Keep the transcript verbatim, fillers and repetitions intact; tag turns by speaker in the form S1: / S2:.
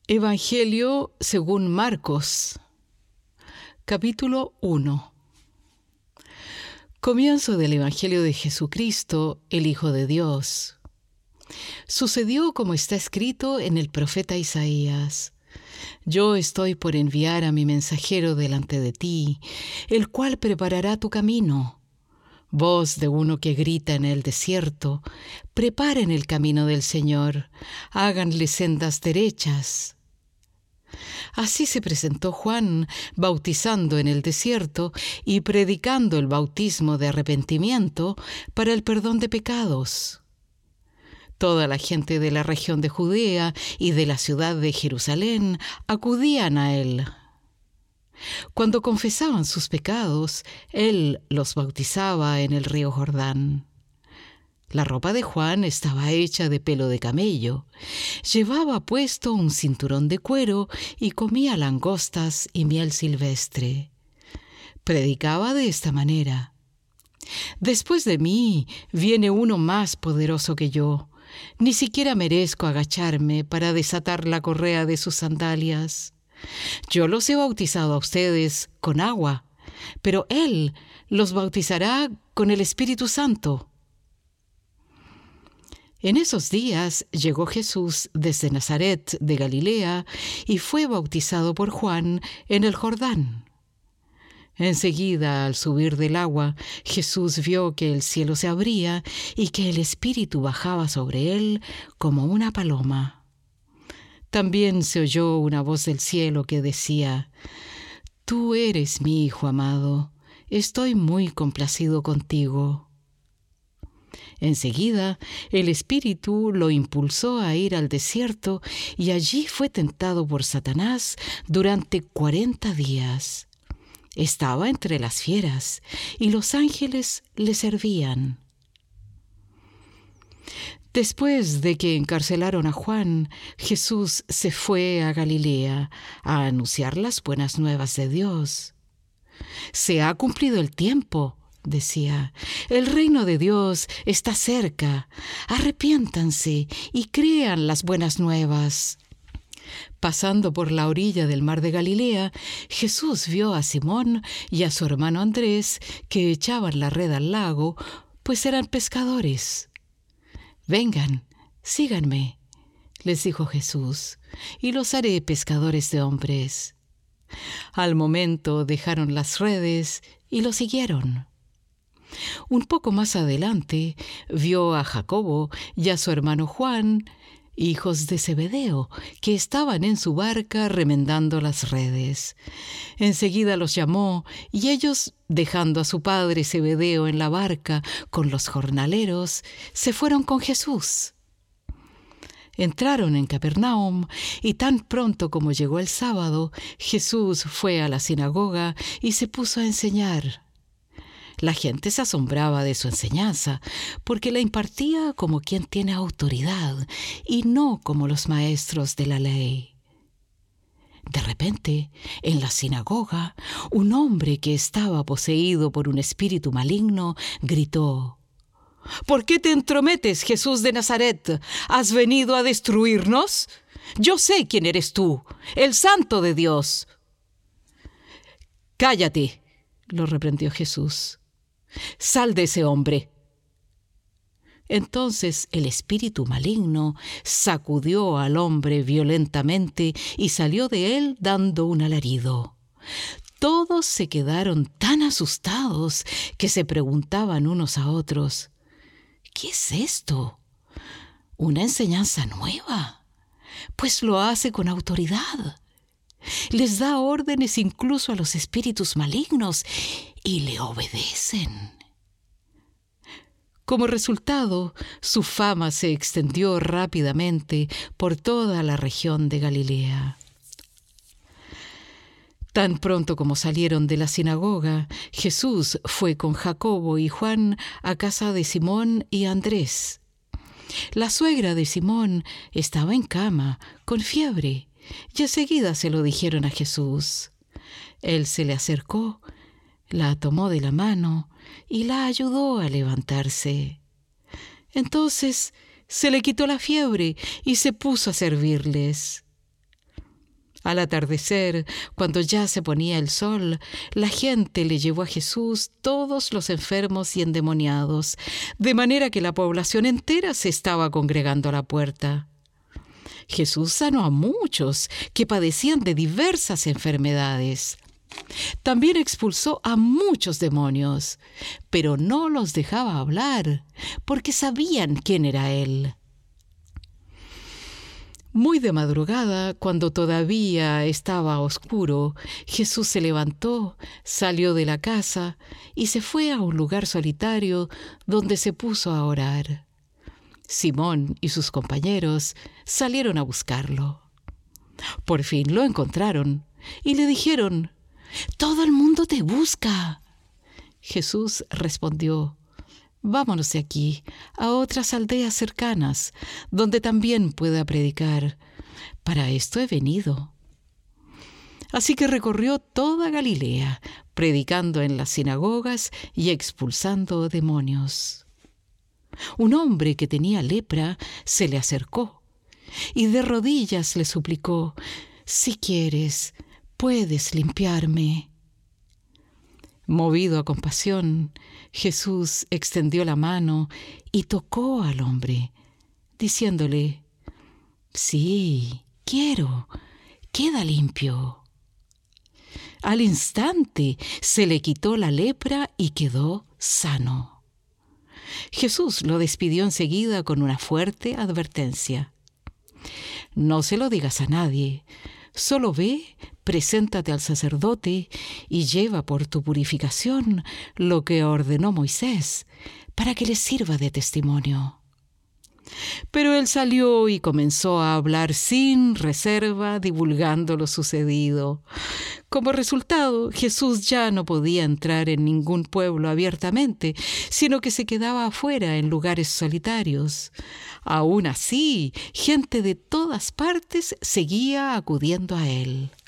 S1: Evangelio según Marcos, capítulo uno. Comienzo del Evangelio de Jesucristo, el Hijo de Dios. Sucedió como está escrito en el profeta Isaías: Yo estoy por enviar a mi mensajero delante de ti, el cual preparará tu camino. Voz de uno que grita en el desierto: preparen el camino del Señor, háganle sendas derechas. Así se presentó Juan, bautizando en el desierto y predicando el bautismo de arrepentimiento para el perdón de pecados. Toda la gente de la región de Judea y de la ciudad de Jerusalén acudían a él. Cuando confesaban sus pecados, él los bautizaba en el río Jordán. La ropa de Juan estaba hecha de pelo de camello. Llevaba puesto un cinturón de cuero y comía langostas y miel silvestre. Predicaba de esta manera: Después de mí viene uno más poderoso que yo. Ni siquiera merezco agacharme para desatar la correa de sus sandalias. Yo los he bautizado a ustedes con agua, pero Él los bautizará con el Espíritu Santo. En esos días llegó Jesús desde Nazaret de Galilea y fue bautizado por Juan en el Jordán. Enseguida, al subir del agua, Jesús vio que el cielo se abría y que el Espíritu bajaba sobre él como una paloma. También se oyó una voz del cielo que decía: Tú eres mi Hijo amado, estoy muy complacido contigo. Enseguida, el Espíritu lo impulsó a ir al desierto y allí fue tentado por Satanás durante cuarenta días. Estaba entre las fieras y los ángeles le servían. Después de que encarcelaron a Juan, Jesús se fue a Galilea a anunciar las buenas nuevas de Dios. Se ha cumplido el tiempo, decía. El reino de Dios está cerca. Arrepiéntanse y crean las buenas nuevas. Pasando por la orilla del mar de Galilea, Jesús vio a Simón y a su hermano Andrés que echaban la red al lago, pues eran pescadores. Vengan, síganme, les dijo Jesús, y los haré pescadores de hombres. Al momento dejaron las redes y lo siguieron. Un poco más adelante vio a Jacobo y a su hermano Juan, hijos de Zebedeo, que estaban en su barca remendando las redes. Enseguida los llamó, y ellos, dejando a su padre Zebedeo en la barca con los jornaleros, se fueron con Jesús. Entraron en Capernaum, y tan pronto como llegó el sábado, Jesús fue a la sinagoga y se puso a enseñar. La gente se asombraba de su enseñanza, porque la impartía como quien tiene autoridad y no como los maestros de la ley. De repente, en la sinagoga, un hombre que estaba poseído por un espíritu maligno gritó: ¿Por qué te entrometes, Jesús de Nazaret? ¿Has venido a destruirnos? Yo sé quién eres tú, el Santo de Dios. Cállate, lo reprendió Jesús. Sal de ese hombre. Entonces el espíritu maligno sacudió al hombre violentamente y salió de él dando un alarido. Todos se quedaron tan asustados que se preguntaban unos a otros: ¿qué es esto? ¿Una enseñanza nueva? Pues lo hace con autoridad. Les da órdenes incluso a los espíritus malignos y le obedecen. Como resultado, su fama se extendió rápidamente por toda la región de Galilea. Tan pronto como salieron de la sinagoga, Jesús fue con Jacobo y Juan a casa de Simón y Andrés. La suegra de Simón estaba en cama, con fiebre, y enseguida se lo dijeron a Jesús. Él se le acercó, la tomó de la mano y la ayudó a levantarse. Entonces se le quitó la fiebre y se puso a servirles. Al atardecer, cuando ya se ponía el sol, la gente le llevó a Jesús todos los enfermos y endemoniados, de manera que la población entera se estaba congregando a la puerta. Jesús sanó a muchos que padecían de diversas enfermedades. También expulsó a muchos demonios, pero no los dejaba hablar, porque sabían quién era Él. Muy de madrugada, cuando todavía estaba oscuro, Jesús se levantó, salió de la casa y se fue a un lugar solitario donde se puso a orar. Simón y sus compañeros salieron a buscarlo. Por fin lo encontraron y le dijeron: «Todo el mundo te busca». Jesús respondió: «Vámonos de aquí a otras aldeas cercanas, donde también pueda predicar. Para esto he venido». Así que recorrió toda Galilea, predicando en las sinagogas y expulsando demonios. Un hombre que tenía lepra se le acercó y de rodillas le suplicó: «Si quieres, puedes limpiarme». Movido a compasión, Jesús extendió la mano y tocó al hombre, diciéndole: «Sí, quiero, queda limpio». Al instante se le quitó la lepra y quedó sano. Jesús lo despidió enseguida con una fuerte advertencia: «No se lo digas a nadie. Solo ve, preséntate al sacerdote y lleva por tu purificación lo que ordenó Moisés, para que les sirva de testimonio». Pero él salió y comenzó a hablar sin reserva, divulgando lo sucedido. Como resultado, Jesús ya no podía entrar en ningún pueblo abiertamente, sino que se quedaba afuera en lugares solitarios. Aún así, gente de todas partes seguía acudiendo a él.